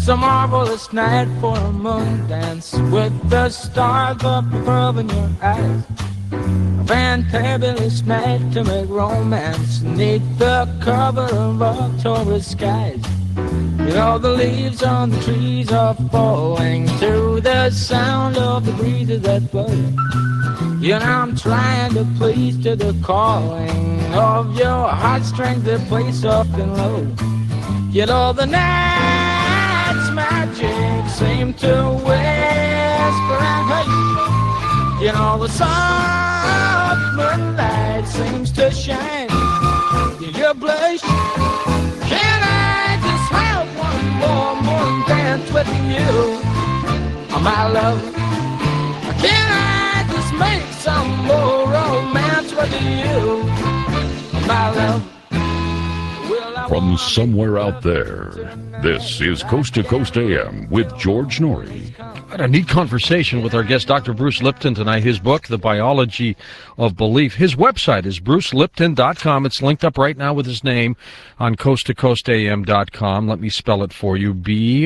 a marvelous night for a moon dance with the stars up above in your eyes. A fantabulous night to make romance neath the cover of October skies. You know the leaves on the trees are falling to the sound of the breezes that blow. You know I'm trying to please to the calling of your heartstrings that play soft and low. You know the night's magic seem to whisper and hush. You know the soft moonlight seems to shine. You blush. Can I just have one more moon dance with you, my love? Can I just make some more romance with you, my love? From somewhere out there, this is Coast to Coast AM with George Noory. What a neat conversation with our guest, Dr. Bruce Lipton, tonight. His book, The Biology of Belief. His website is brucelipton.com. It's linked up right now with his name on coasttocoastam.com. Let me spell it for you.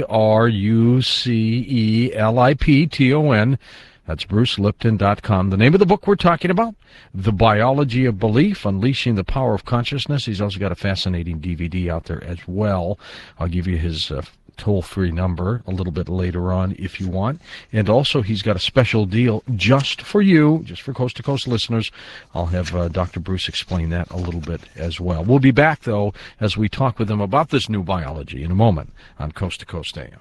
BruceLipton. That's brucelipton.com. The name of the book we're talking about, The Biology of Belief, Unleashing the Power of Consciousness. He's also got a fascinating DVD out there as well. I'll give you his toll-free number a little bit later on if you want. And also he's got a special deal just for you, just for Coast to Coast listeners. I'll have Dr. Bruce explain that a little bit as well. We'll be back, though, as we talk with him about this new biology in a moment on Coast to Coast AM.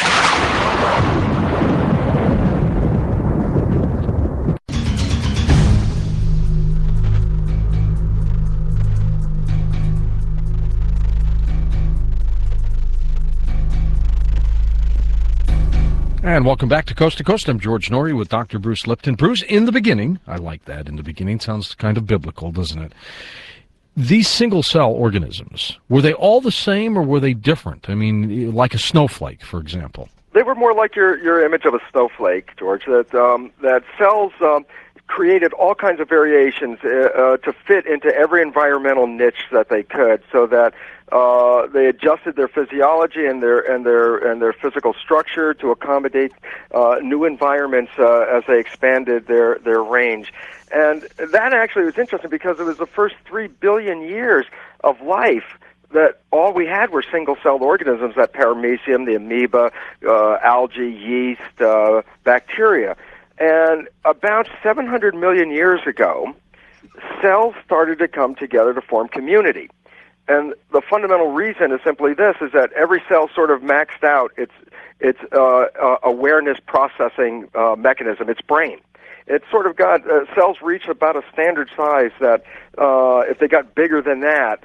And welcome back to Coast. I'm George Noory with Dr. Bruce Lipton. Bruce, in the beginning, I like that. In the beginning sounds kind of biblical, doesn't it? These single-cell organisms, were they all the same or were they different? I mean, like a snowflake, for example. They were more like your image of a snowflake, George, that cells created all kinds of variations to fit into every environmental niche that they could, so that they adjusted their physiology and their physical structure to accommodate new environments as they expanded their range. And that actually was interesting because it was the first 3 billion years of life that all we had were single-celled organisms, that paramecium, the amoeba, algae, yeast, bacteria. And about 700 million years ago, cells started to come together to form community. And the fundamental reason is simply this, is that every cell sort of maxed out its awareness processing mechanism, its brain. It sort of got, cells reach about a standard size that if they got bigger than that,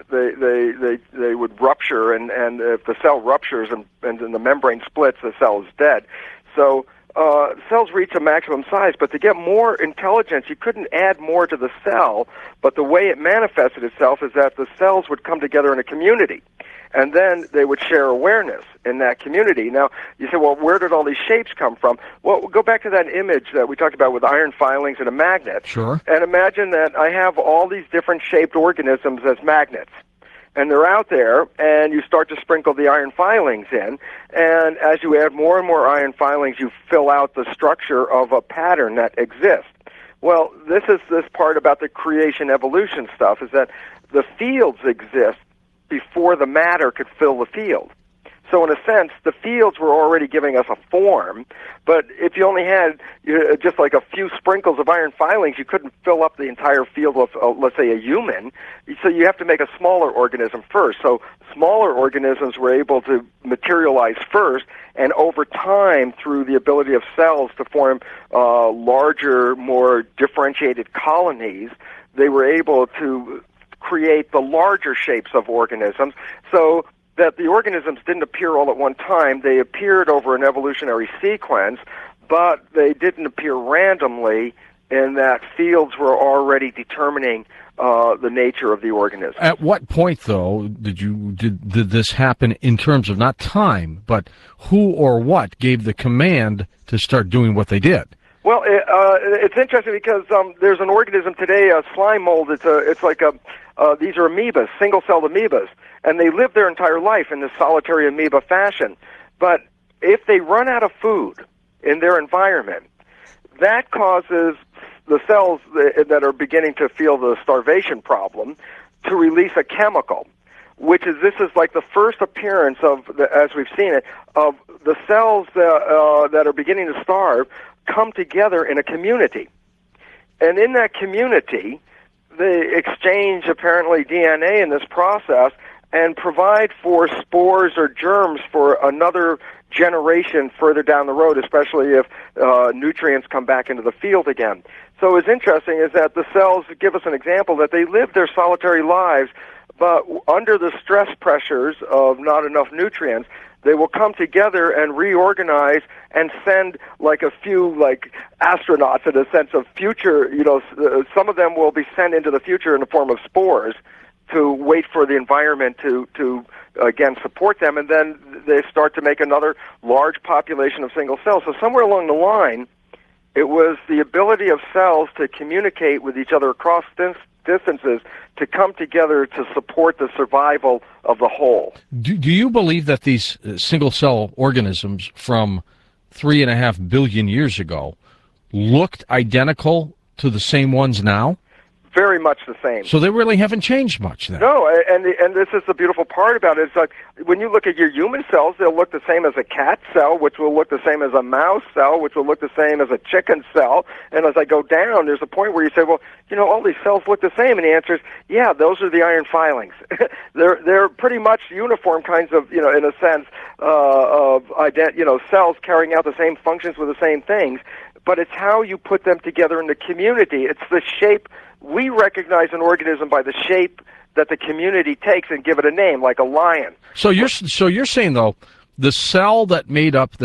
they would rupture, and if the cell ruptures and the membrane splits, the cell is dead. So cells reach a maximum size, but to get more intelligence, you couldn't add more to the cell, but the way it manifested itself is that the cells would come together in a community, and then they would share awareness in that community. Now, you say, well, where did all these shapes come from? Well, we'll go back to that image that we talked about with iron filings and a magnet. Sure. And imagine that I have all these different shaped organisms as magnets. And they're out there, and you start to sprinkle the iron filings in, and as you add more and more iron filings, you fill out the structure of a pattern that exists. Well, this is this part about the creation evolution stuff, is that the fields exist before the matter could fill the field. So in a sense, the fields were already giving us a form, but if you only had just like a few sprinkles of iron filings, you couldn't fill up the entire field of, let's say, a human. So you have to make a smaller organism first. So smaller organisms were able to materialize first, and over time, through the ability of cells to form larger, more differentiated colonies, they were able to create the larger shapes of organisms. So that the organisms didn't appear all at one time. They appeared over an evolutionary sequence, but they didn't appear randomly in that fields were already determining the nature of the organism. At what point, though, did this happen in terms of not time, but who or what gave the command to start doing what they did? Well, it's interesting because there's an organism today, a slime mold. These are amoebas, single-celled amoebas, and they live their entire life in this solitary amoeba fashion. But if they run out of food in their environment, that causes the cells that are beginning to feel the starvation problem to release a chemical, this is like the first appearance of, as we've seen it, of the cells that are beginning to starve come together in a community. And in that community, they exchange apparently DNA in this process and provide for spores or germs for another generation further down the road, especially if nutrients come back into the field again. So what's interesting is that the cells give us an example that they live their solitary lives, but under the stress pressures of not enough nutrients, they will come together and reorganize and send like a few like astronauts in a sense of future, some of them will be sent into the future in the form of spores to wait for the environment to again support them, and then they start to make another large population of single cells. So somewhere along the line, it was the ability of cells to communicate with each other across distances to come together to support the survival of the whole. Do you believe that these single-cell organisms from 3.5 billion years ago looked identical to the same ones now? Very much the same. So they really haven't changed much then? No, and this is the beautiful part about it. It's like when you look at your human cells, they'll look the same as a cat cell, which will look the same as a mouse cell, which will look the same as a chicken cell. And as I go down, there's a point where you say, well, all these cells look the same. And the answer is, yeah, those are the iron filings. they're pretty much uniform kinds of, in a sense, cells carrying out the same functions with the same things. But it's how you put them together in the community. It's the shape. We recognize an organism by the shape that the community takes and give it a name, like a lion. So you're saying though, the cells that make up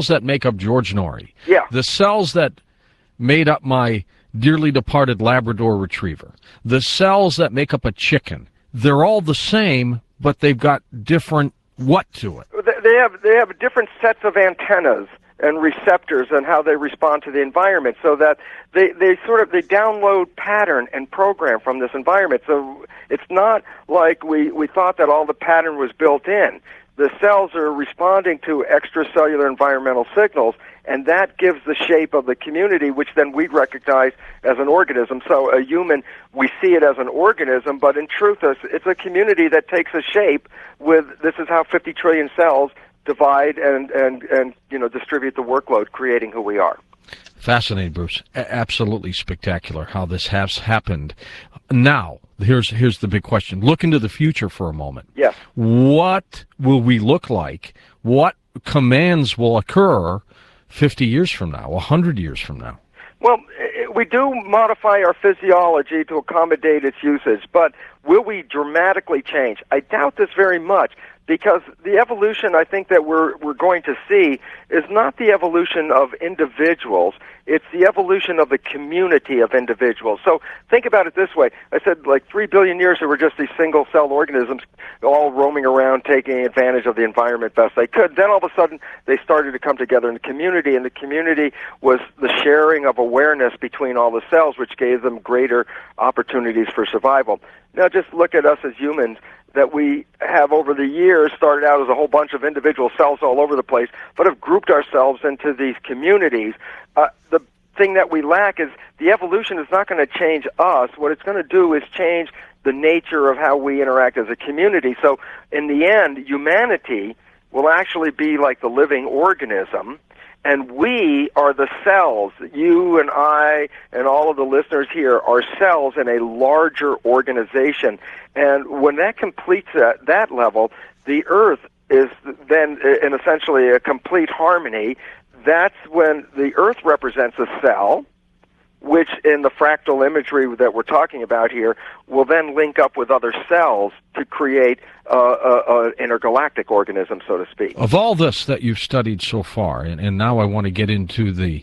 George Norrie, yeah, the cells that made up my dearly departed Labrador Retriever, the cells that make up a chicken, they're all the same, but they've got different what to it? They have different sets of antennas and receptors and how they respond to the environment, so that they download pattern and program from this environment. So it's not like we thought that all the pattern was built in. The cells are responding to extracellular environmental signals, and that gives the shape of the community, which then we recognize as an organism. So a human, we see it as an organism, but in truth, it's a community that takes a shape with, this is how 50 trillion cells divide and distribute the workload, creating who we are. Fascinating, Bruce. Absolutely spectacular how this has happened. Now, here's the big question. Look into the future for a moment. Yes. What will we look like? What commands will occur 50 years from now, 100 years from now? Well, we do modify our physiology to accommodate its usage, but will we dramatically change? I doubt this very much, because the evolution I think that we're going to see is not the evolution of individuals, it's the evolution of the community of individuals. So think about it this way. I said like 3 billion years there were just these single-celled organisms all roaming around taking advantage of the environment best they could. Then all of a sudden they started to come together in a community, and the community was the sharing of awareness between all the cells, which gave them greater opportunities for survival. Now just look at us as humans, that we have over the years started out as a whole bunch of individual cells all over the place, but have grouped ourselves into these communities. The thing that we lack is the evolution is not going to change us. What it's going to do is change the nature of how we interact as a community. So in the end, humanity will actually be like the living organism, and we are the cells. You and I and all of the listeners here are cells in a larger organization. And when that completes that level, the Earth is then in essentially a complete harmony. That's when the Earth represents a cell, which in the fractal imagery that we're talking about here will then link up with other cells to create an intergalactic organism, so to speak. Of all this that you've studied so far, and now I want to get into the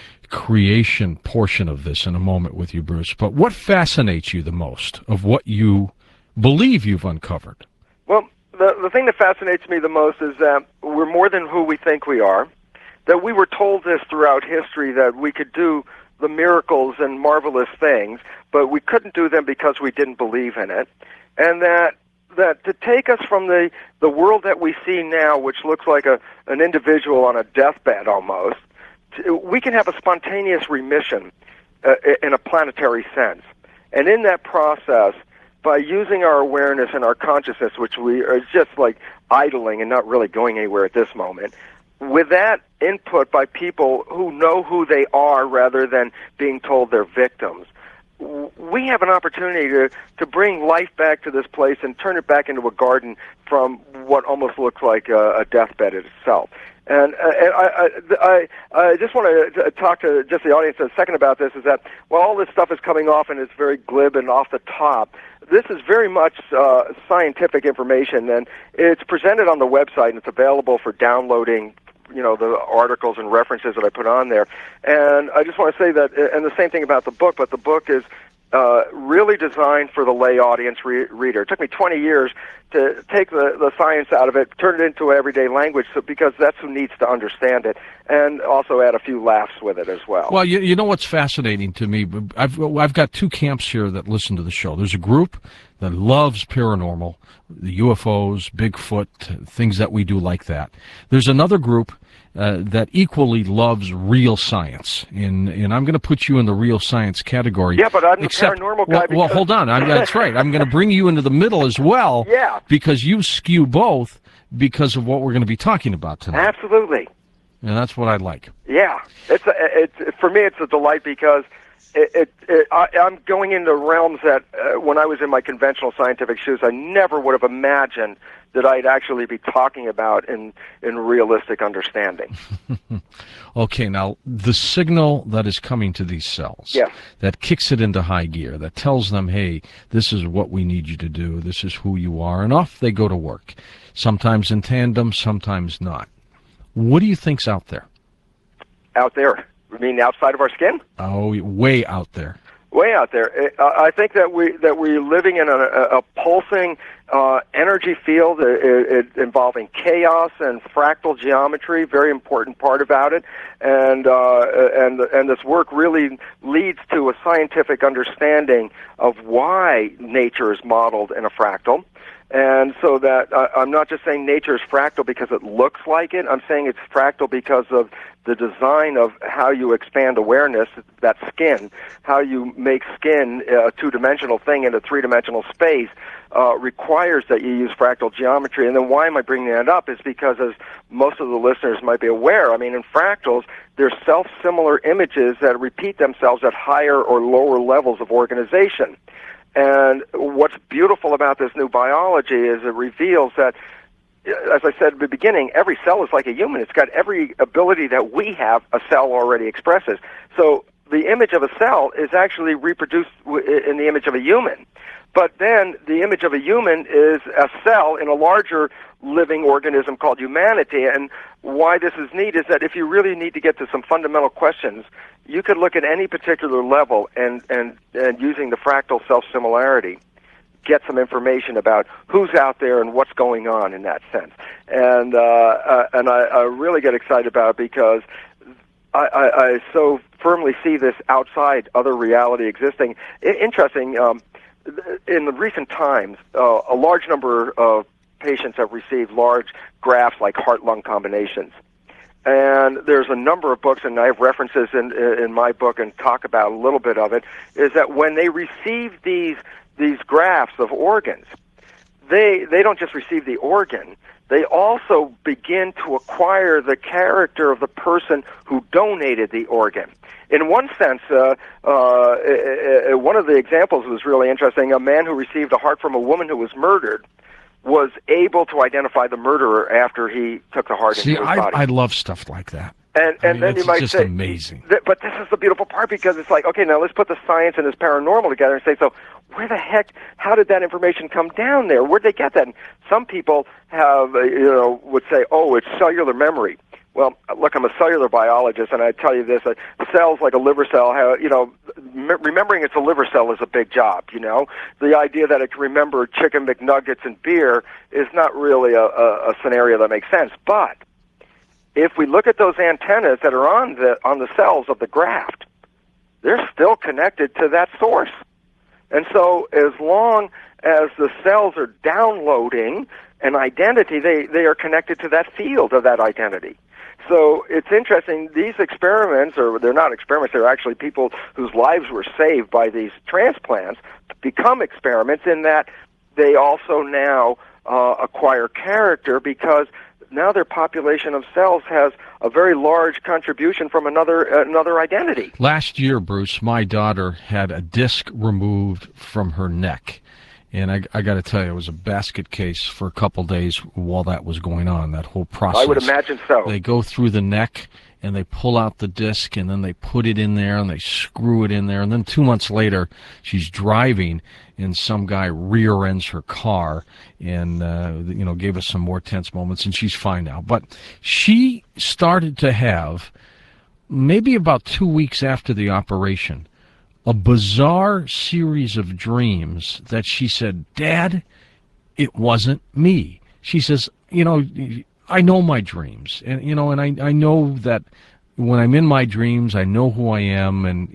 creation portion of this in a moment with you, Bruce, but what fascinates you the most of what you believe you've uncovered? Well, the thing that fascinates me the most is that we're more than who we think we are, that we were told this throughout history, that we could do the miracles and marvelous things, but we couldn't do them because we didn't believe in it, and that that to take us from the world that we see now, which looks like an individual on a deathbed almost, we can have a spontaneous remission in a planetary sense. And in that process, by using our awareness and our consciousness, which we are just like idling and not really going anywhere at this moment, with that input by people who know who they are rather than being told they're victims, we have an opportunity to bring life back to this place and turn it back into a garden from what almost looks like a deathbed itself. And I just want to talk to just the audience a second about this, is that while all this stuff is coming off and it's very glib and off the top, this is very much scientific information, and it's presented on the website, and it's available for downloading, you know, the articles and references that I put on there. And I just want to say that, and the same thing about the book, but the book is really designed for the lay audience reader. It took me 20 years to take the science out of it, turn it into everyday language, because that's who needs to understand it, and also add a few laughs with it as well. Well, you know what's fascinating to me? I've got two camps here that listen to the show. There's a group that loves paranormal, the UFOs, Bigfoot, things that we do like that. There's another group that equally loves real science, and I'm going to put you in the real science category. Yeah, but I'm the paranormal guy. Well, hold on. That's right. I'm going to bring you into the middle as well. Yeah. Because you skew both because of what we're going to be talking about tonight. Absolutely. And that's what I like. Yeah. For me, it's a delight because I'm going into realms that when I was in my conventional scientific shoes, I never would have imagined that I'd actually be talking about in realistic understanding. Okay, now the signal that is coming to these cells, yes, that kicks it into high gear, that tells them, hey, this is what we need you to do, this is who you are, and off they go to work. Sometimes in tandem, sometimes not. What do you think's out there? Out there? You mean outside of our skin? Oh, way out there. Way out there. I think that we're living in a pulsing energy field involving chaos and fractal geometry. Very important part about it, and this work really leads to a scientific understanding of why nature is modeled in a fractal. And so that I'm not just saying nature is fractal because it looks like it. I'm saying it's fractal because of the design of how you expand awareness, that skin, how you make skin a two-dimensional thing into three-dimensional space, requires that you use fractal geometry. And then why am I bringing that up is because, as most of the listeners might be aware, I mean, in fractals, there's self-similar images that repeat themselves at higher or lower levels of organization. And what's beautiful about this new biology is it reveals that, as I said at the beginning, every cell is like a human. It's got every ability that we have, a cell already expresses. So the image of a cell is actually reproduced in the image of a human. But then the image of a human is a cell in a larger living organism called humanity. And why this is neat is that if you really need to get to some fundamental questions, you could look at any particular level and using the fractal self-similarity, get some information about who's out there and what's going on in that sense. And I really get excited about it because I so firmly see this outside other reality existing. Interesting, in the recent times, a large number of patients have received large grafts like heart-lung combinations. And there's a number of books, and I have references in my book and talk about a little bit of it, is that when they receive these grafts of organs, they don't just receive the organ, they also begin to acquire the character of the person who donated the organ. In one sense, one of the examples was really interesting. A man who received a heart from a woman who was murdered was able to identify the murderer after he took the heart into his body. I love stuff like that. And then you might just say, amazing. But this is the beautiful part, because it's like, okay, now let's put the science and this paranormal together and say, so where the heck, how did that information come down there? Where'd they get that? And some people have, would say, oh, it's cellular memory. Well, look, I'm a cellular biologist, and I tell you this: cells, like a liver cell, remembering it's a liver cell is a big job. The idea that it can remember chicken McNuggets and beer is not really a scenario that makes sense. But if we look at those antennas that are on the cells of the graft, they're still connected to that source. And so as long as the cells are downloading an identity, they are connected to that field of that identity. So it's interesting, these experiments, or they're not experiments, they're actually people whose lives were saved by these transplants, become experiments in that they also now acquire character because now their population of cells has a very large contribution from another identity. Last year, Bruce, my daughter had a disc removed from her neck. And I got to tell you, it was a basket case for a couple days while that was going on, that whole process. I would imagine so. They go through the neck, and they pull out the disc, and then they put it in there, and they screw it in there. And then 2 months later, she's driving, and some guy rear-ends her car and, gave us some more tense moments, and she's fine now. But she started to have, maybe about 2 weeks after the operation, a bizarre series of dreams that she said, Dad, it wasn't me. She says, I know my dreams, and I know that when I'm in my dreams, I know who I am, and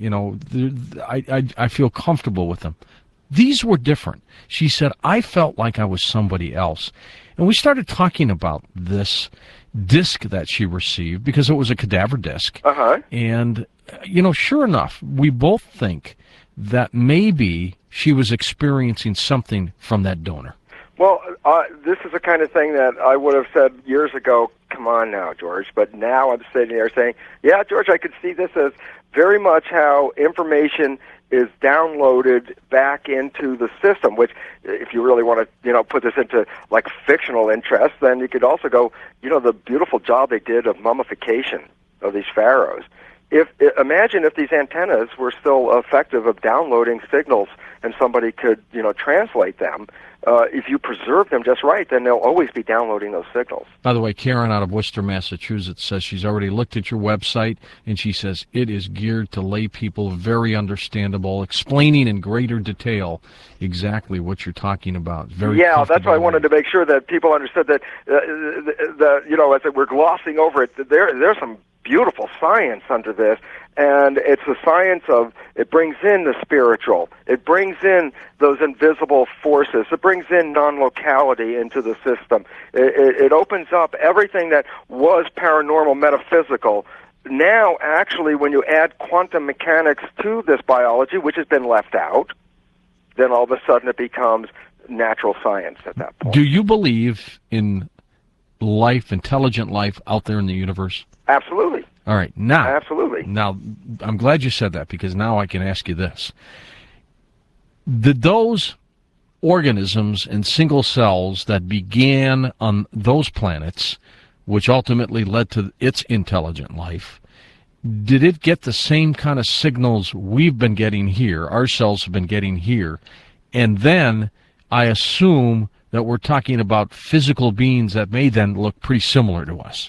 I feel comfortable with them. These were different. She said, I felt like I was somebody else. And we started talking about this disc that she received because it was a cadaver disc. Uh-huh. And, sure enough, we both think that maybe she was experiencing something from that donor. Well, this is the kind of thing that I would have said years ago, come on now, George. But now I'm sitting there saying, yeah, George, I could see this as very much how information is downloaded back into the system, which if you really want to, put this into like fictional interest, then you could also go, the beautiful job they did of mummification of these pharaohs. Imagine if these antennas were still effective of downloading signals and somebody could, translate them. If you preserve them just right, then they'll always be downloading those signals. By the way, Karen out of Worcester, Massachusetts says she's already looked at your website, and she says it is geared to lay people, very understandable, explaining in greater detail exactly what you're talking about. That's why I wanted to make sure that people understood that, as we're glossing over it, there's some beautiful science under this, and it's the science of, it brings in the spiritual, it brings in those invisible forces, it brings in non-locality into the system, it opens up everything that was paranormal, metaphysical. Now, actually, when you add quantum mechanics to this biology, which has been left out, then all of a sudden it becomes natural science at that point. Do you believe in life, intelligent life out there in the universe? Absolutely. All right. Now, absolutely. Now, I'm glad you said that, because now I can ask you this. Did those organisms and single cells that began on those planets, which ultimately led to its intelligent life, did it get the same kind of signals we've been getting here, our cells have been getting here? And then I assume that we're talking about physical beings that may then look pretty similar to us.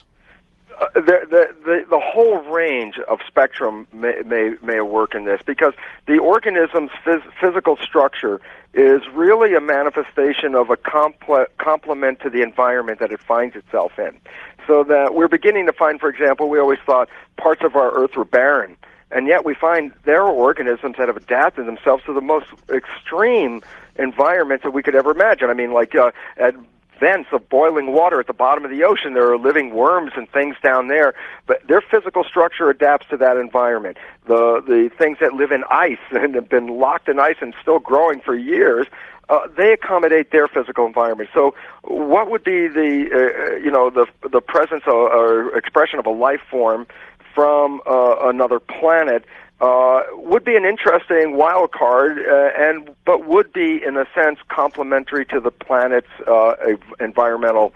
The whole range of spectrum may work in this, because the organism's physical structure is really a manifestation of a complement to the environment that it finds itself in. So that we're beginning to find, for example, we always thought parts of our Earth were barren, and yet we find there are organisms that have adapted themselves to the most extreme environments that we could ever imagine. I mean, like at vents of boiling water at the bottom of the ocean, there are living worms and things down there, but their physical structure adapts to that environment. The things that live in ice and have been locked in ice and still growing for years, they accommodate their physical environment. So what would be the presence or expression of a life form from another planet would be an interesting wild card, but would be, in a sense, complementary to the planet's environmental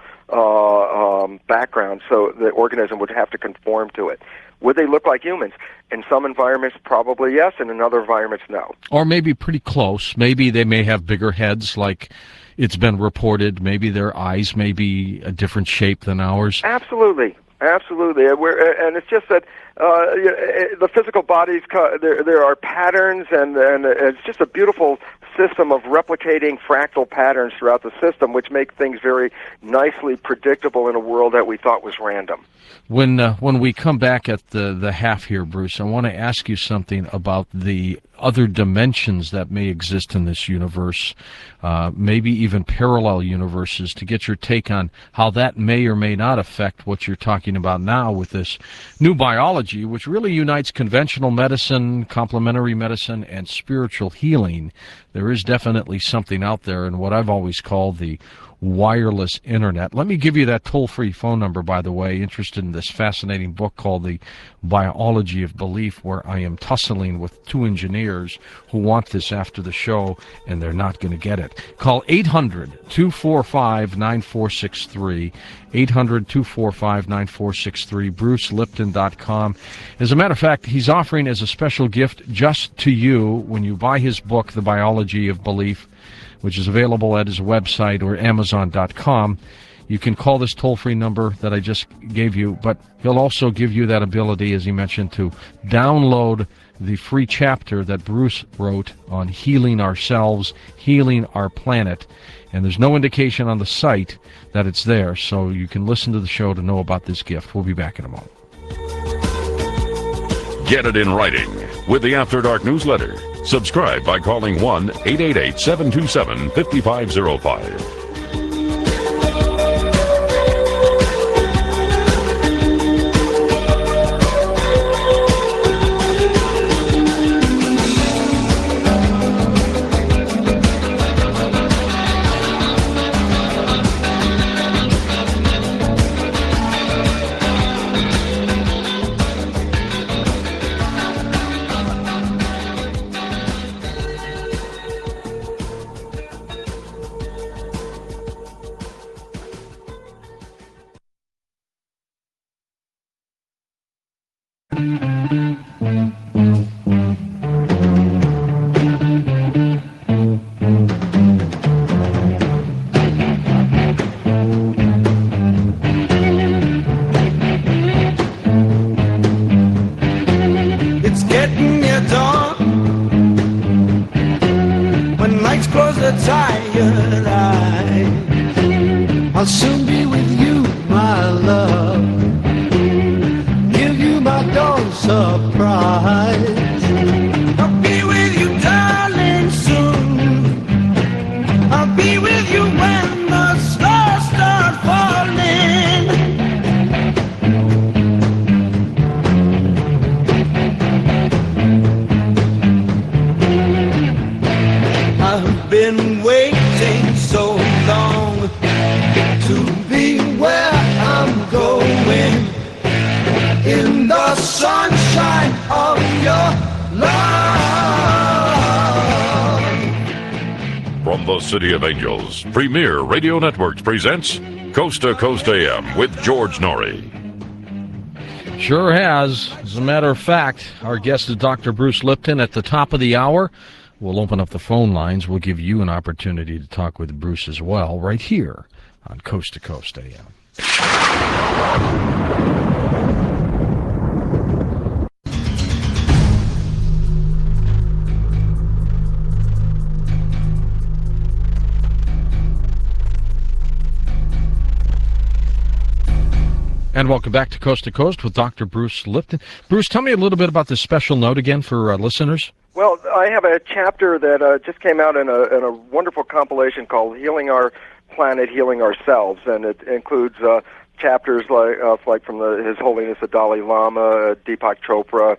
background. So the organism would have to conform to it. Would they look like humans? In some environments, probably yes, and in other environments, no. Or maybe pretty close. Maybe they may have bigger heads, like it's been reported. Maybe their eyes may be a different shape than ours. Absolutely. Absolutely, and it's just that the physical bodies, there are patterns, and it's just a beautiful system of replicating fractal patterns throughout the system, which make things very nicely predictable in a world that we thought was random. When we come back at the half here, Bruce, I want to ask you something about the other dimensions that may exist in this universe, maybe even parallel universes, to get your take on how that may or may not affect what you're talking about now with this new biology, which really unites conventional medicine, complementary medicine, and spiritual healing. There is definitely something out there in what I've always called the wireless internet. Let me give you that toll-free phone number, by the way, interested in this fascinating book called The Biology of Belief, where I am tussling with two engineers who want this after the show, and they're not going to get it. Call 800-245-9463, 800-245-9463, BruceLipton.com. As a matter of fact, he's offering as a special gift just to you, when you buy his book, The Biology of Belief, which is available at his website or Amazon.com. You can call this toll-free number that I just gave you, but he'll also give you that ability, as he mentioned, to download the free chapter that Bruce wrote on healing ourselves, healing our planet. And there's no indication on the site that it's there, so you can listen to the show to know about this gift. We'll be back in a moment. Get it in writing with the After Dark newsletter. Subscribe by calling 1-888-727-5505. It's getting near dawn. When lights close the tired eyes, I'll soon be with you, my love. Give you my dawn surprise. I'll be with you, darling, soon. I'll be with you when the stars start falling. I've been waiting so long to be where I'm going, in the sunshine of your love. From the City of Angels, Premier Radio Networks presents Coast to Coast AM with George Norrie. Sure has. As a matter of fact, our guest is Dr. Bruce Lipton. At the top of the hour, we'll open up the phone lines. We'll give you an opportunity to talk with Bruce as well, right here on Coast to Coast AM. And welcome back to Coast with Dr. Bruce Lipton. Bruce, tell me a little bit about this special note again for listeners. Well, I have a chapter that just came out in a wonderful compilation called "Healing Our Planet, Healing Ourselves," and it includes chapters like from His Holiness the Dalai Lama, Deepak Chopra,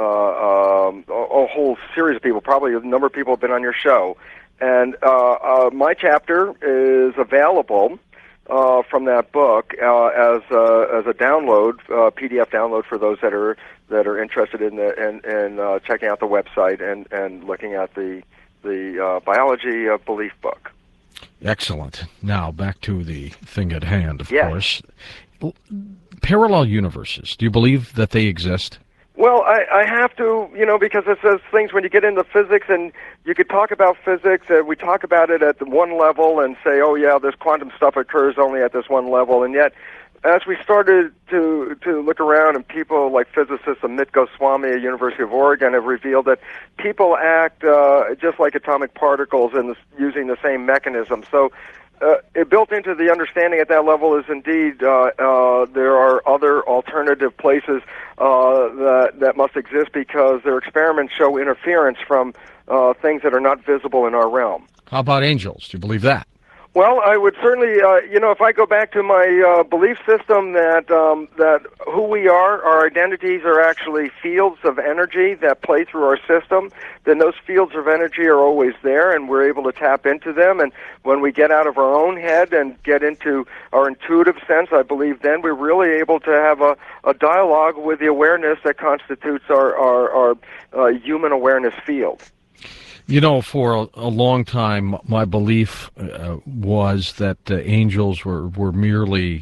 a whole series of people. Probably a number of people have been on your show, and my chapter is available from that book as a download, PDF download for those that are interested in checking out the website and looking at the Biology of Belief book. Excellent. Now back to the thing at hand, of Yes. course. Parallel universes. Do you believe that they exist? Well, I have to, because it says things when you get into physics, and you could talk about physics, and we talk about it at the one level and say, oh yeah, this quantum stuff occurs only at this one level, and yet as we started to look around, and people like physicists Amit Goswami at University of Oregon have revealed that people act just like atomic particles using the same mechanism. So built into the understanding at that level is indeed there are other alternative places that must exist because their experiments show interference from things that are not visible in our realm. How about angels? Do you believe that? Well, I would certainly, if I go back to my belief system that who we are, our identities are actually fields of energy that play through our system, then those fields of energy are always there, and we're able to tap into them. And when we get out of our own head and get into our intuitive sense, I believe then we're really able to have a dialogue with the awareness that constitutes our human awareness field. You know, for a long time, my belief was that angels were merely,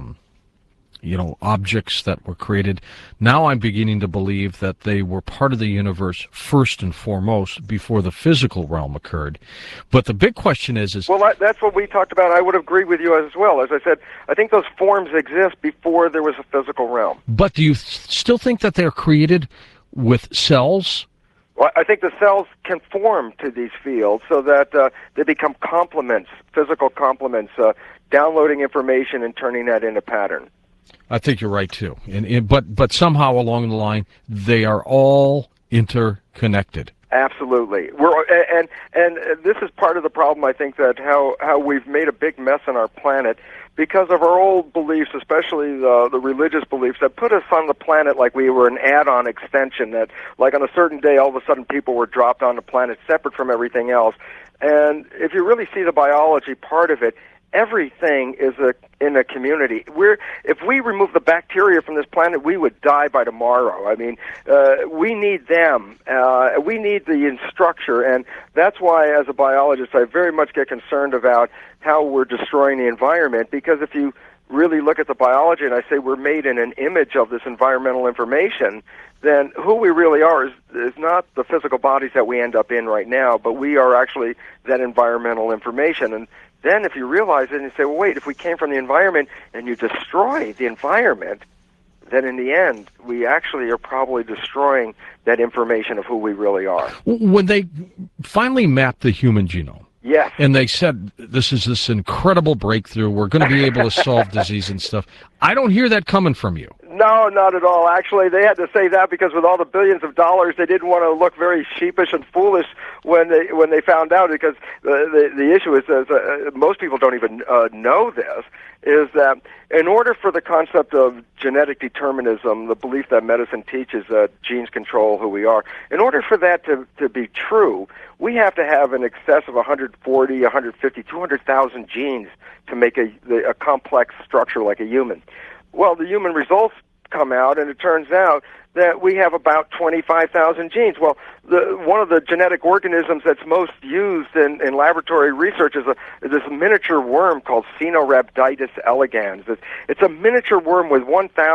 objects that were created. Now I'm beginning to believe that they were part of the universe first and foremost before the physical realm occurred. But the big question is... Well, that's what we talked about. I would agree with you as well. As I said, I think those forms exist before there was a physical realm. But do you still think that they're created with cells? Well, I think the cells conform to these fields so that they become complements, physical complements, downloading information and turning that into pattern. I think you're right too. But somehow along the line, they are all interconnected. Absolutely. And this is part of the problem, I think, that how we've made a big mess on our planet because of our old beliefs, especially the religious beliefs that put us on the planet like we were an add-on extension, that like on a certain day all of a sudden people were dropped on the planet separate from everything else. And if you really see the biology part of it, everything is in a community. If we remove the bacteria from this planet, we would die by tomorrow. I mean, we need them. We need the structure, and that's why, as a biologist, I very much get concerned about how we're destroying the environment, because if you really look at the biology, and I say we're made in an image of this environmental information, then who we really are is not the physical bodies that we end up in right now, but we are actually that environmental information. And then if you realize it and you say, well, wait, if we came from the environment and you destroy the environment, then in the end, we actually are probably destroying that information of who we really are. When they finally mapped the human genome, yes, and they said, this is this incredible breakthrough, we're going to be able to solve disease and stuff, I don't hear that coming from you. No, not at all. Actually, they had to say that because with all the billions of dollars, they didn't want to look very sheepish and foolish when they found out. Because the issue is, most people don't even know this, is that in order for the concept of genetic determinism, the belief that medicine teaches that genes control who we are, in order for that to be true, we have to have in excess of 140, 150, 200,000 genes to make a complex structure like a human. Well, the human results come out, and it turns out that we have about 25,000 genes. Well, one of the genetic organisms that's most used in laboratory research is this miniature worm called Caenorhabditis elegans. It's a miniature worm with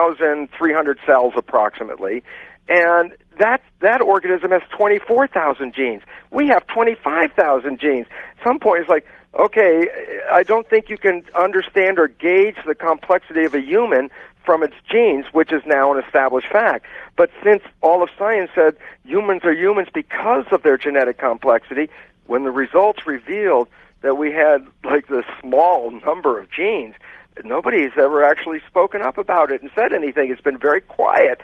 1,300 cells approximately, and that organism has 24,000 genes. We have 25,000 genes. At some point, it's like, okay, I don't think you can understand or gauge the complexity of a human from its genes, which is now an established fact. But since all of science said humans are humans because of their genetic complexity, when the results revealed that we had like this small number of genes, nobody's ever actually spoken up about it and said anything. It's been very quiet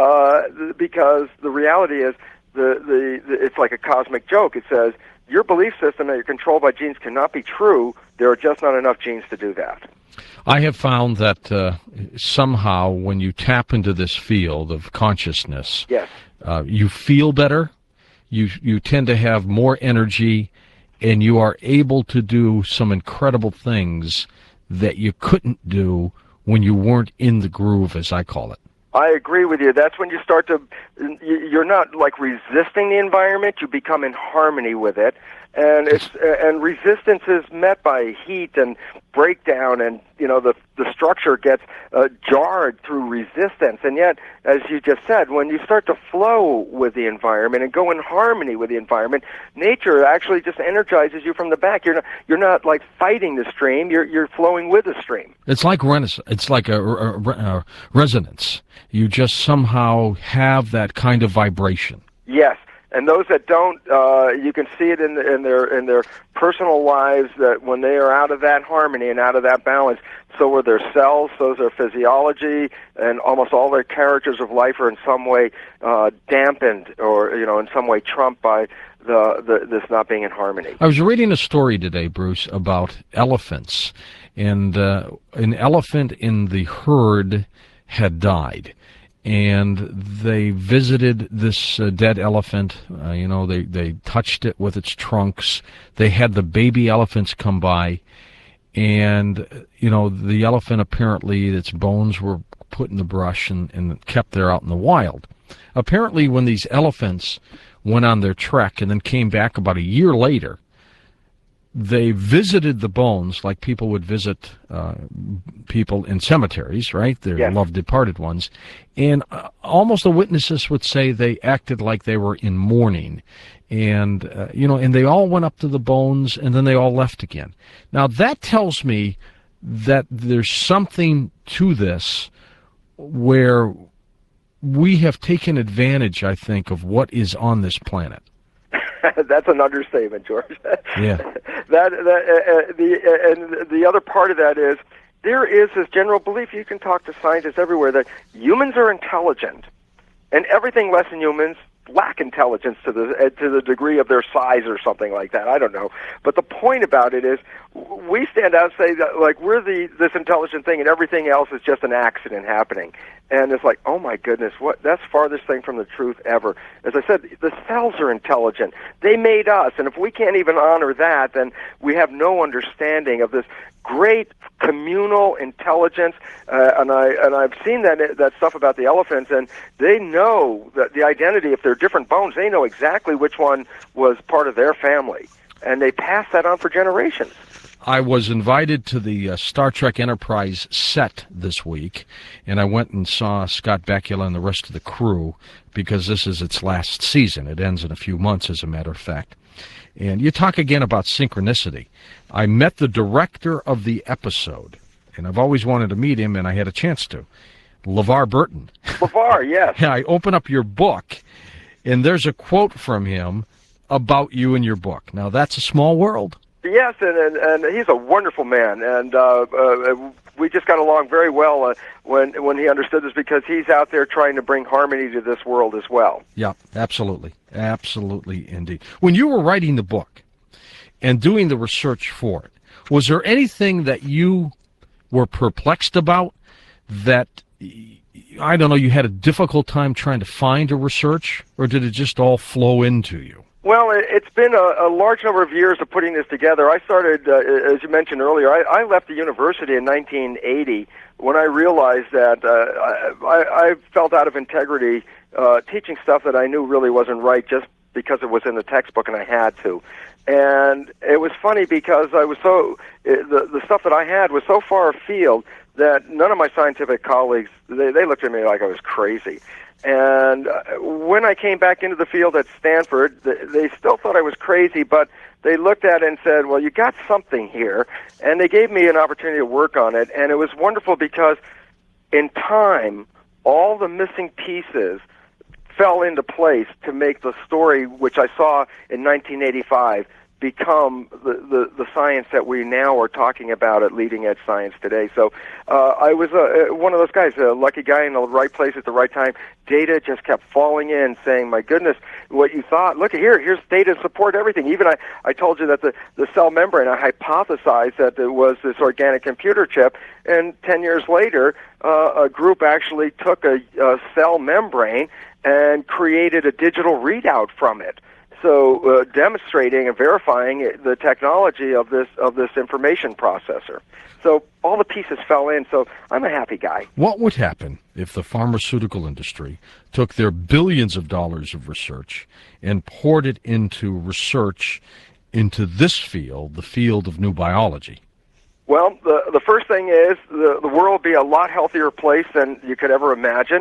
because the reality is it's like a cosmic joke. It says, your belief system that you're controlled by genes cannot be true. There are just not enough genes to do that. I have found that somehow when you tap into this field of consciousness, yes, you feel better, you tend to have more energy, and you are able to do some incredible things that you couldn't do when you weren't in the groove, as I call it. I agree with you. That's when you start to, you're not like resisting the environment, you become in harmony with it. And resistance is met by heat and breakdown, and the structure gets jarred through resistance. And yet, as you just said, when you start to flow with the environment and go in harmony with the environment, nature actually just energizes you from the back. You're not like fighting the stream. You're flowing with the stream. It's like It's like a resonance. You just somehow have that kind of vibration. Yes. And those that don't, you can see it in their personal lives, that when they are out of that harmony and out of that balance, so are their cells, so is their physiology, and almost all their characters of life are in some way dampened, or in some way trumped by this not being in harmony. I was reading a story today, Bruce, about elephants, and an elephant in the herd had died. And they visited this dead elephant. They touched it with its trunks. They had the baby elephants come by, and the elephant, apparently its bones were put in the brush and kept there out in the wild. Apparently, when these elephants went on their trek and then came back about a year later, they visited the bones like people would visit people in cemeteries, right? Their loved departed ones. And almost the witnesses would say they acted like they were in mourning. And, and they all went up to the bones, and then they all left again. Now, that tells me that there's something to this where we have taken advantage, I think, of what is on this planet. That's an understatement, George. Yeah. The other part of that is there is this general belief, you can talk to scientists everywhere, that humans are intelligent, and everything less than humans lack intelligence to the degree of their size or something like that. I don't know. But the point about it is we stand out and say that, like, we're this intelligent thing, and everything else is just an accident happening. And it's like, oh my goodness, that's farthest thing from the truth ever. As I said, the cells are intelligent. They made us, and if we can't even honor that, then we have no understanding of this great communal intelligence. And I've seen that stuff about the elephants, and they know that the identity, if they're different bones, they know exactly which one was part of their family, and they pass that on for generations. I was invited to the Star Trek Enterprise set this week, and I went and saw Scott Bakula and the rest of the crew, because this is its last season. It ends in a few months, as a matter of fact. And you talk again about synchronicity. I met the director of the episode, and I've always wanted to meet him, and I had a chance to. LeVar Burton. LeVar, yes. I open up your book, and there's a quote from him about you in your book. Now, that's a small world. Yes, and he's a wonderful man, and we just got along very well when he understood this, because he's out there trying to bring harmony to this world as well. Yeah, absolutely. Absolutely, indeed. When you were writing the book and doing the research for it, was there anything that you were perplexed about that, I don't know, you had a difficult time trying to find a research, or did it just all flow into you? Well, it's been a large number of years of putting this together. I started, as you mentioned earlier, I left the university in 1980 when I realized that I felt out of integrity teaching stuff that I knew really wasn't right just because it was in the textbook and I had to. And it was funny because I was the stuff that I had was so far afield that none of my scientific colleagues, they looked at me like I was crazy. And when I came back into the field at Stanford, they still thought I was crazy, but they looked at it and said, well, you got something here. And they gave me an opportunity to work on it. And it was wonderful because in time, all the missing pieces fell into place to make the story, which I saw in 1985, become the science that we now are talking about at Leading Edge Science today. So I was one of those guys, a lucky guy in the right place at the right time. Data just kept falling in, saying, my goodness, what you thought, look here's data to support everything. Even I told you that the cell membrane, I hypothesized that it was this organic computer chip, and 10 years later, a group actually took a cell membrane and created a digital readout from it. So demonstrating and verifying the technology of this information processor. So all the pieces fell in, so I'm a happy guy. What would happen if the pharmaceutical industry took their billions of dollars of research and poured it into research into this field, the field of new biology? Well, the first thing is the world will be a lot healthier place than you could ever imagine.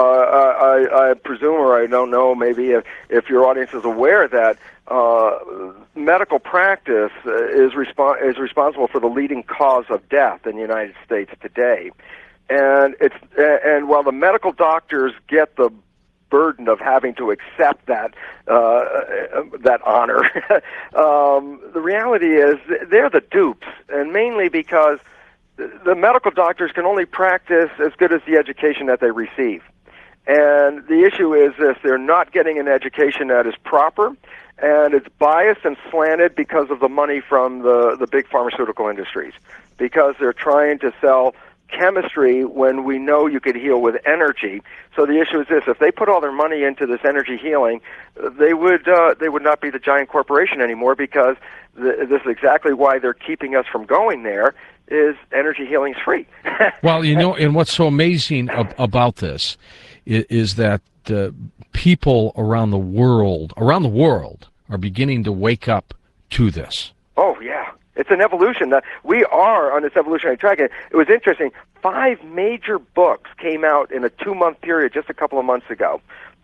I presume, or I don't know, maybe if your audience is aware that medical practice is responsible for the leading cause of death in the United States today, and while the medical doctors get the burden of having to accept that honor. The reality is they're the dupes, and mainly because the medical doctors can only practice as good as the education that they receive. And the issue is this: they're not getting an education that is proper, and it's biased and slanted because of the money from the big pharmaceutical industries, because they're trying to sell chemistry when we know you could heal with energy. So the issue is this: if they put all their money into this energy healing, they would not be the giant corporation anymore, because this is exactly why they're keeping us from going there, is energy healing's free. Well, and what's so amazing about this is that people around the world are beginning to wake up to this. Oh, yeah. It's an evolution. We are on this evolutionary track. It was interesting. 5 major books came out in a 2-month period just a couple of months ago.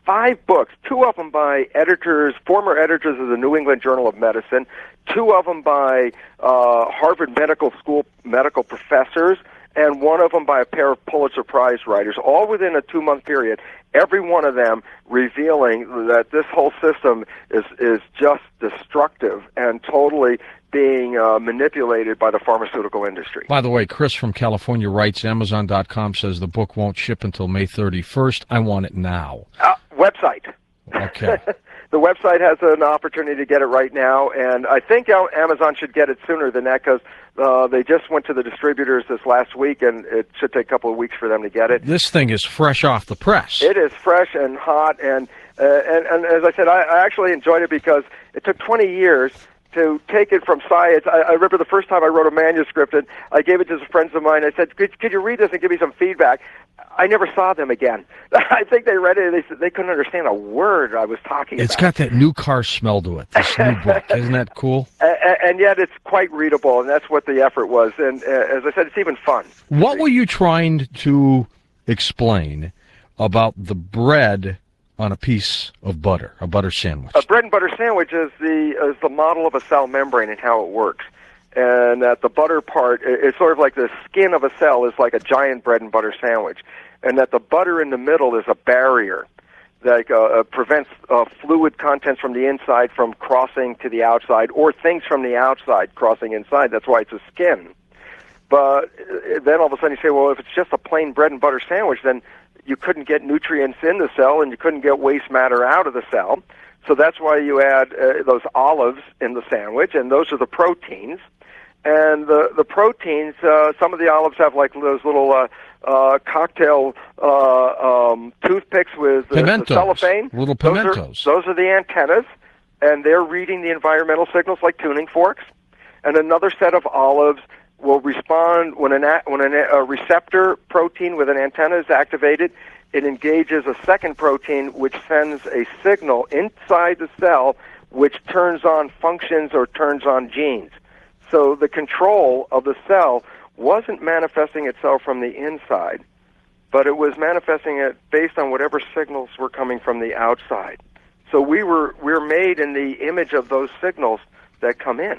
5 books, 2 of them by former editors of the New England Journal of Medicine, 2 of them by Harvard Medical School medical professors, and 1 of them by a pair of Pulitzer Prize writers, all within a 2-month period, every one of them revealing that this whole system is just destructive and totally being manipulated by the pharmaceutical industry. By the way, Chris from California writes, Amazon.com says the book won't ship until May 31st. I want it now. Website. Okay. The website has an opportunity to get it right now, and I think Amazon should get it sooner than that, because they just went to the distributors this last week, and it should take a couple of weeks for them to get it. This thing is fresh off the press. It is fresh and hot, and as I said, I actually enjoyed it because it took 20 years to take it from science. I remember the first time I wrote a manuscript, and I gave it to some friends of mine. I said, could you read this and give me some feedback? I never saw them again. I think they read it, and they said they couldn't understand a word I was talking about. It's got that new car smell to it, this new book. Isn't that cool? And yet it's quite readable, and that's what the effort was. And as I said, it's even fun. What were you trying to explain about the bread on a piece of butter, a butter sandwich? A bread and butter sandwich is the model of a cell membrane and how it works. And that the butter part, it's sort of like the skin of a cell is like a giant bread and butter sandwich. And that the butter in the middle is a barrier that prevents fluid contents from the inside from crossing to the outside, or things from the outside crossing inside. That's why it's a skin. But then all of a sudden you say, well, if it's just a plain bread and butter sandwich, then you couldn't get nutrients in the cell and you couldn't get waste matter out of the cell. So that's why you add those olives in the sandwich, and those are the proteins. And the proteins, some of the olives have like those little cocktail toothpicks with the cellophane. Little pimentos. Those are the antennas, and they're reading the environmental signals like tuning forks. And another set of olives will respond when a receptor protein with an antenna is activated. It engages a second protein which sends a signal inside the cell which turns on functions or turns on genes. So the control of the cell wasn't manifesting itself from the inside, but it was manifesting it based on whatever signals were coming from the outside. So we're made in the image of those signals that come in.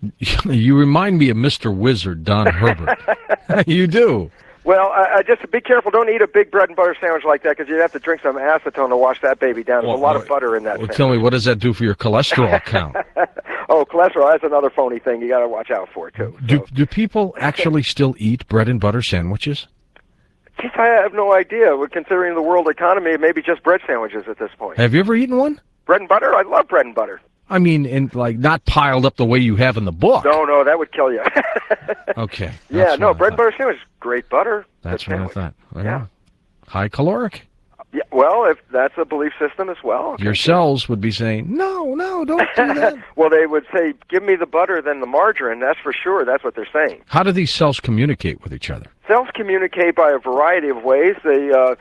You remind me of Mr. Wizard, Don Herbert. You do. Well, just be careful. Don't eat a big bread and butter sandwich like that, because you'd have to drink some acetone to wash that baby down. There's a lot of butter in that sandwich. Tell me, what does that do for your cholesterol count? Oh, cholesterol, that's another phony thing you got to watch out for, too. Do people actually still eat bread and butter sandwiches? Geez, I have no idea. We're considering the world economy, maybe just bread sandwiches at this point. Have you ever eaten one? Bread and butter? I love bread and butter. I mean, not piled up the way you have in the book. No, that would kill you. Okay. Yeah, no, bread and butter sandwich, great butter. That's what I thought. Well, yeah. High caloric. Yeah, well, if that's a belief system as well. Okay. Your cells would be saying, no, don't do that. Well, they would say, give me the butter than the margarine. That's for sure. That's what they're saying. How do these cells communicate with each other? Cells communicate by a variety of ways. There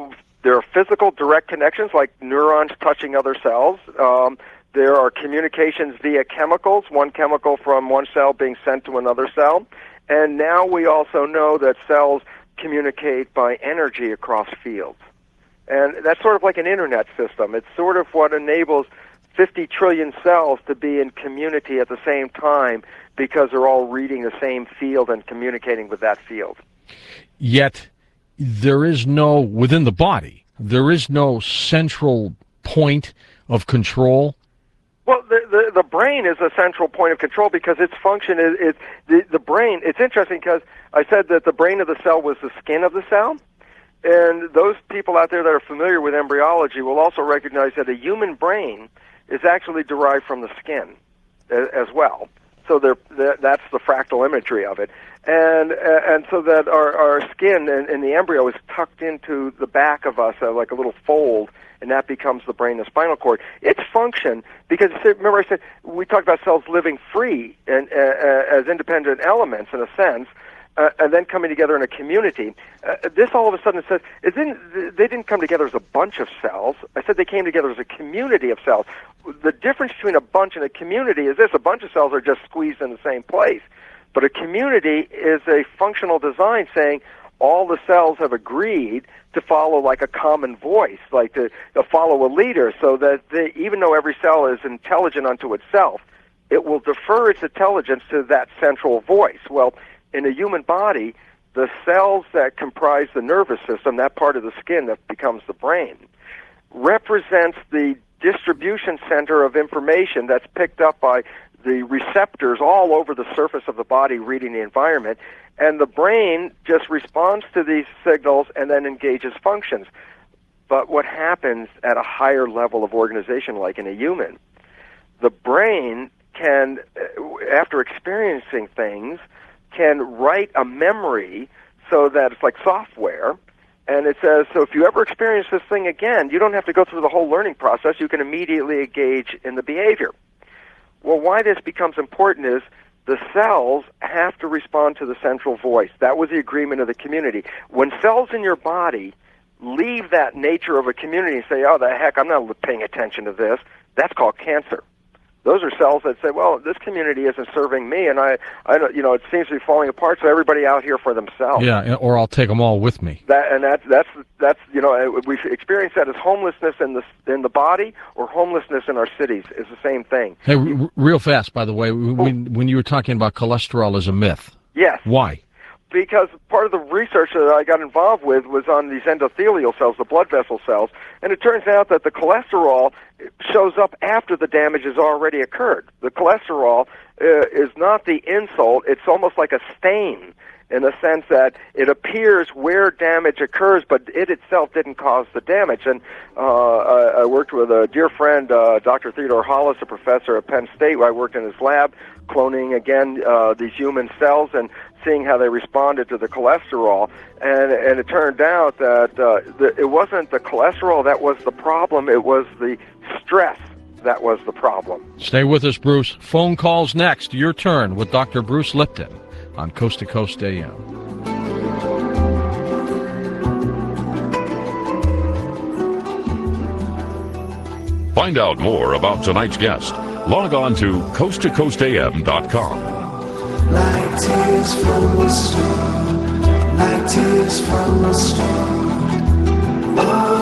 are physical direct connections, like neurons touching other cells. There are communications via chemicals, one chemical from one cell being sent to another cell. And now we also know that cells communicate by energy across fields. And that's sort of like an internet system. It's sort of what enables 50 trillion cells to be in community at the same time, because they're all reading the same field and communicating with that field. Yet, there is no, within the body, There is no central point of control. Well, the brain is a central point of control because its function is the brain. It's interesting because I said that the brain of the cell was the skin of the cell. And those people out there that are familiar with embryology will also recognize that a human brain is actually derived from the skin as well. So that's the fractal imagery of it. And so that our skin in the embryo is tucked into the back of us like a little fold, and that becomes the brain and spinal cord. Its function, because remember I said we talked about cells living free and as independent elements in a sense, and then coming together in a community. This all of a sudden says they didn't come together as a bunch of cells. I said they came together as a community of cells. The difference between a bunch and a community is this: a bunch of cells are just squeezed in the same place. But a community is a functional design saying all the cells have agreed to follow like a common voice, like to follow a leader, so that even though every cell is intelligent unto itself, it will defer its intelligence to that central voice. Well, in a human body, the cells that comprise the nervous system, that part of the skin that becomes the brain, represents the distribution center of information that's picked up by the receptors all over the surface of the body reading the environment, and the brain just responds to these signals and then engages functions. But what happens at a higher level of organization, like in a human, the brain can, after experiencing things, can write a memory so that it's like software, and it says, so if you ever experience this thing again, you don't have to go through the whole learning process, you can immediately engage in the behavior. Well, why this becomes important is the cells have to respond to the central voice. That was the agreement of the community. When cells in your body leave that nature of a community and say, oh, the heck, I'm not paying attention to this, that's called cancer. Those are cells that say, well, this community isn't serving me, and I don't, it seems to be falling apart, so everybody out here for themselves. Yeah, or I'll take them all with me. That's we've experienced that as homelessness in the body or homelessness in our cities is the same thing. Hey, real fast, by the way, when you were talking about cholesterol as a myth. Yes. Why? Because part of the research that I got involved with was on these endothelial cells, the blood vessel cells, and it turns out that the cholesterol shows up after the damage has already occurred. The cholesterol is not the insult, it's almost like a stain in the sense that it appears where damage occurs, but it itself didn't cause the damage. And I worked with a dear friend, Dr. Theodore Hollis, a professor at Penn State, where I worked in his lab, cloning, again, these human cells and seeing how they responded to the cholesterol. And it turned out that it wasn't the cholesterol that was the problem, it was the stress that was the problem. Stay with us, Bruce. Phone calls next. Your turn with Dr. Bruce Lipton on Coast to Coast AM. Find out more about tonight's guest. Log on to coasttocoastam.com. Like tears from a storm, like tears from a storm. Oh.